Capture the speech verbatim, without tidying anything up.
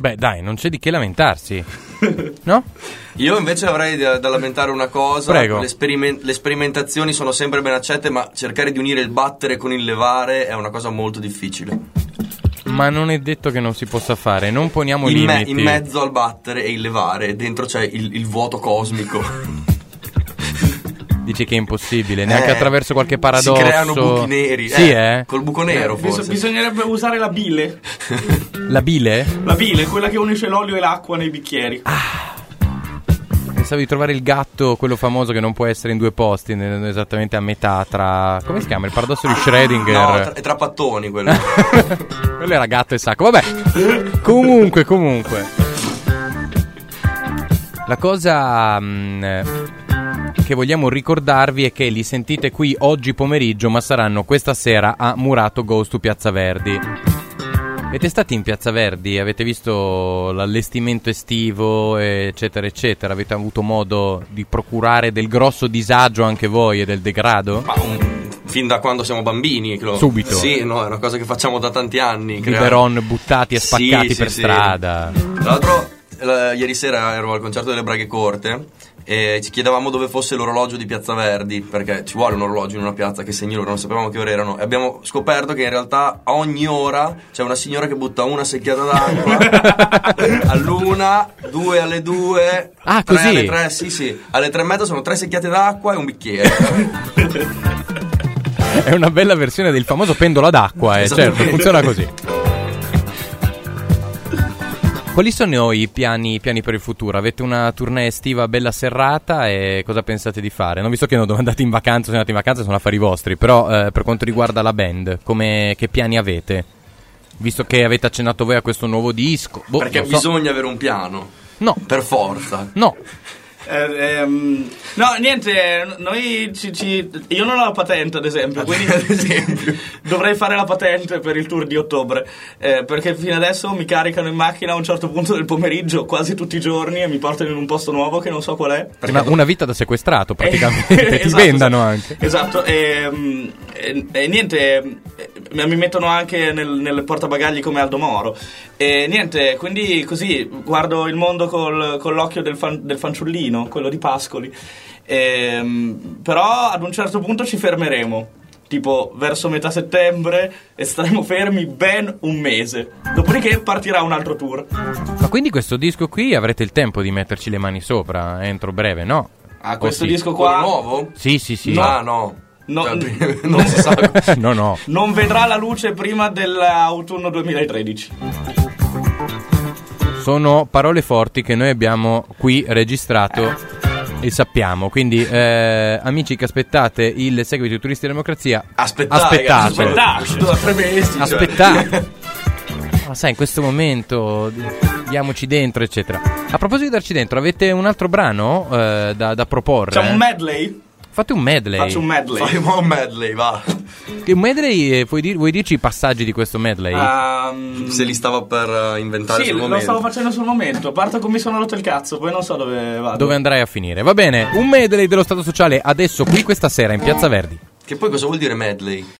Beh, dai, non c'è di che lamentarsi. No? Io invece avrei da, da lamentare una cosa. Prego. Le, speriment- le sperimentazioni sono sempre ben accette, ma cercare di unire il battere con il levare è una cosa molto difficile. Ma non è detto che non si possa fare, non poniamo in limiti. Me- in mezzo al battere e il levare, dentro c'è il, il vuoto cosmico. Dici che è impossibile, neanche Eh, attraverso qualche paradosso. Si creano buchi neri. Sì, eh? eh? Col buco nero, Eh, forse. bis- bisognerebbe usare la bile. La bile? La bile, quella che unisce l'olio e l'acqua nei bicchieri. Pensavo di trovare il gatto, quello famoso che non può essere in due posti, ne- esattamente a metà tra... Come si chiama? Il paradosso di Schrödinger. No, tra, è tra pattoni quello. Quello era gatto e sacco. Vabbè, comunque, comunque. La cosa mh, che vogliamo ricordarvi è che li sentite qui oggi pomeriggio, ma saranno questa sera a Murato Goes to Piazza Verdi. Siete stati in Piazza Verdi? Avete visto l'allestimento estivo, eccetera, eccetera? Avete avuto modo di procurare del grosso disagio anche voi e del degrado? Ma un, fin da quando siamo bambini. Lo, Subito? Sì, no, è una cosa che facciamo da tanti anni. Biberon buttati e spaccati Sì, per sì, strada. Sì. Tra l'altro, la, ieri sera ero al concerto delle Braghe Corte e ci chiedevamo dove fosse l'orologio di Piazza Verdi, perché ci vuole un orologio in una piazza che segni l'ora, non sapevamo che ore erano, e abbiamo scoperto che in realtà a ogni ora c'è una signora che butta una secchiata d'acqua all'una, due alle due, ah, tre così? alle tre, sì sì, alle tre e mezza sono tre secchiate d'acqua e un bicchiere. È una bella versione del famoso pendola d'acqua, eh, certo, funziona così. Quali sono i piani, piani per il futuro? Avete una tournée estiva bella serrata e cosa pensate di fare? Non vi so che non dove andate in vacanza, se andate in vacanza sono affari vostri, però eh, per quanto riguarda la band, come, che piani avete? Visto che avete accennato voi a questo nuovo disco. Boh, Perché non so. bisogna avere un piano. No. Per forza. No. Eh, ehm, no, niente, noi ci, ci, io non ho la patente ad esempio, quindi ad esempio. dovrei fare la patente per il tour di ottobre, eh, perché fino adesso mi caricano in macchina a un certo punto del pomeriggio quasi tutti i giorni e mi portano in un posto nuovo che non so qual è. Una, una vita da sequestrato praticamente, Eh, ti esatto, vendano esatto. anche. Esatto, e, e, e niente, e, mi mettono anche nel, nel portabagagli come Aldo Moro. E niente, quindi così guardo il mondo col, con l'occhio del, fan, del fanciullino, quello di Pascoli. E, però ad un certo punto ci fermeremo, tipo verso metà settembre, e staremo fermi ben un mese. Dopodiché partirà un altro tour. Ma quindi questo disco qui avrete il tempo di metterci le mani sopra entro breve, no? Ah, questo Oh, sì. disco qua Quello nuovo? Sì, sì, sì. No. Ah, no. No, Cioè, n- non si sa. no, no. non vedrà la luce prima dell'autunno duemilatredici. Sono parole forti che noi abbiamo qui registrato e sappiamo. Quindi, eh, amici che aspettate il seguito di Turisti della Democrazia, Aspettate. aspettate. Aspettate. Da tre mesi. Aspettate. Ma sai, in questo momento diamoci dentro, eccetera. A proposito di darci dentro, avete un altro brano eh, da, da proporre? C'è un medley? Fate un medley. Faccio un medley. Fai un medley, va. Che un medley, eh, vuoi, dir- vuoi dirci i passaggi di questo medley? Um, Se li stava per uh, inventare sì, sul lo momento. stavo facendo sul momento. Parto con mi sono rotto il cazzo, poi non so dove vado. Dove andrai a finire? Va bene, un medley dello Stato Sociale adesso qui questa sera in Piazza Verdi. Che poi cosa vuol dire medley?